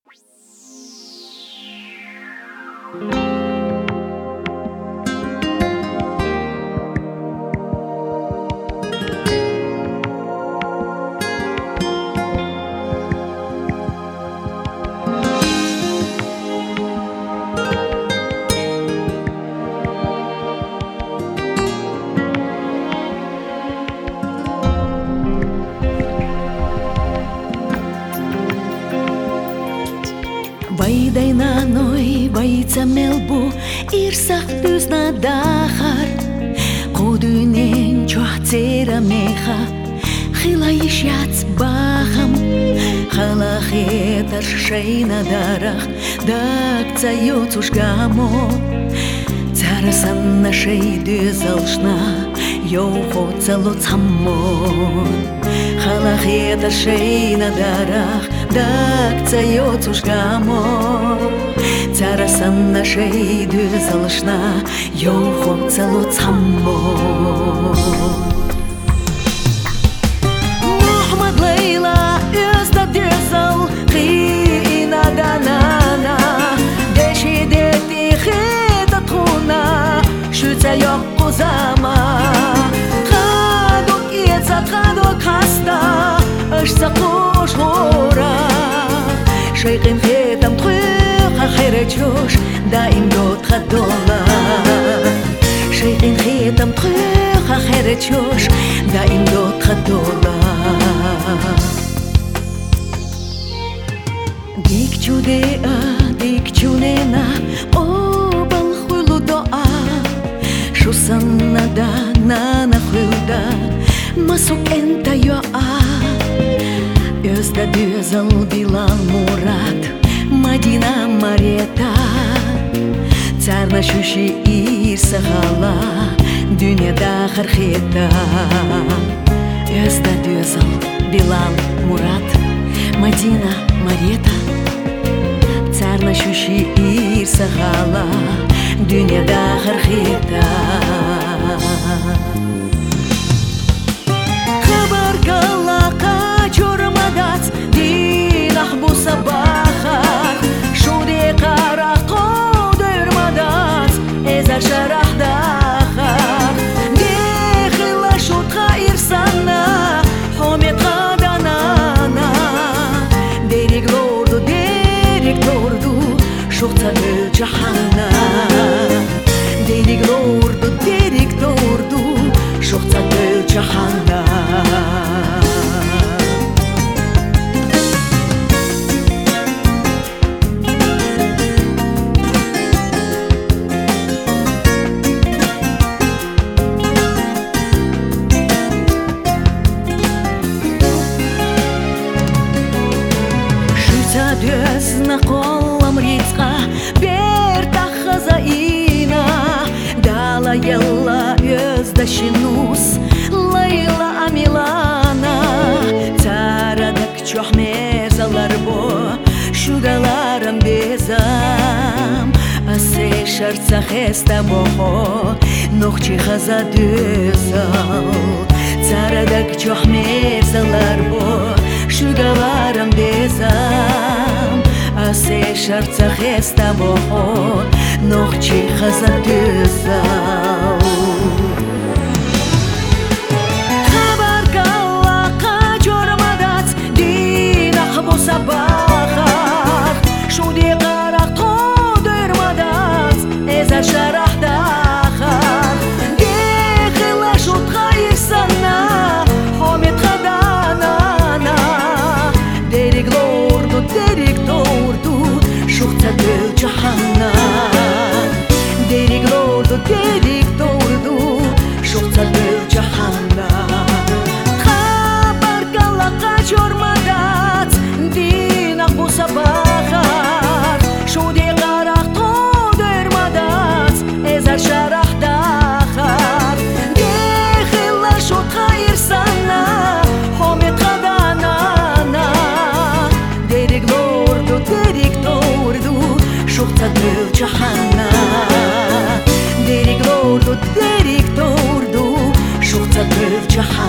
Байдайнаной байца мелбу ирсах дүзна дахар Кудунен чохцера меха Хила ишяц бахам Халахетар шейна дарах Дакца йоцуш гамо Царасан нашей дүзалшна Йохо цалоцамон Халахетар шейна дарах Дакца йоцуш гамо Царасан нашей дүзалшна Йохо цалоцамон Мухмад Лейла özda дүзал Қина данана Дешидети хита тхуна Шуца йоқу зама Хадук ица хадук хаста Ашса қош хора Шейқин хетам тхуха херечош Даим дот хадола Шейқин хетам тхуха херечош Даим дот хадола Dik чунена Обал хуйлу доа Шусанна да нана хуйлда Масук энта йоа Özda дүзал Билал Мурат Мадина Марета Царна шуши ирсахала Дүнияда хархета Özda дүзал Билал Мурат Мадина Марета Царна шуши ирсахала Дүнияда хархета Хабар калака чормадац Динах бу сабахат Шуди қарақ қодырмадац Эзар шарахдахат Дехила шутқа ирсана Хомет қаданана Дерек лорду Шуқца гөл жахана Дерек лорду Шуқца гөл жахана Дөзна қолам рицқа бер тахазаина Дала елла өзда шинус Лайла амилана Царадак чох мезалар бо Шугаларам безам Асе шарца хеста бохо Нохчи хаза дөзал Царадак чох мезалар бо Шугаларам безам Асе шарца хеста бохо Нохчи хаза дөзал Хабар калака чормадац Динах бу сабахат Шуди қарақ қодырмадац Эзар шарахдахат Дехила шутқа ирсана Хомет қаданана Дерек лорду Шуқца гөл жахана Дерек лорду Шуқца гөл жахана Хабар калака чормадац Динах бу сабахат Шуди қарақ қодырмадац Эзар шарахдахат Дехила шутқа ирсана Хомет қаданана Дерек лорду Шуқца гөл жахана Дерек лорду Шуқца гөл жахана